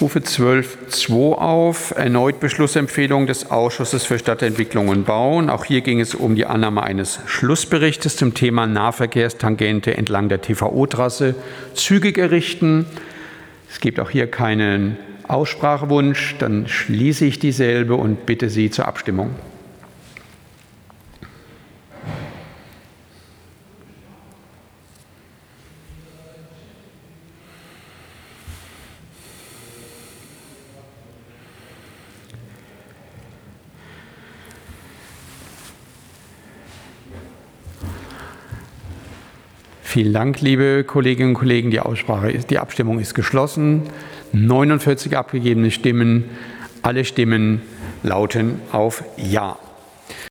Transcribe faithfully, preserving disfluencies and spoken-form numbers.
rufe zwölf Punkt zwei auf, erneut Beschlussempfehlung des Ausschusses für Stadtentwicklung und Bauen. Auch hier ging es um die Annahme eines Schlussberichtes zum Thema Nahverkehrstangente entlang der T V O-Trasse zügig errichten. Es gibt auch hier keinen Aussprachewunsch. Dann schließe ich dieselbe und bitte Sie zur Abstimmung. Vielen Dank, liebe Kolleginnen und Kollegen. Die Aussprache ist, die Abstimmung ist geschlossen. neunundvierzig abgegebene Stimmen. Alle Stimmen lauten auf Ja.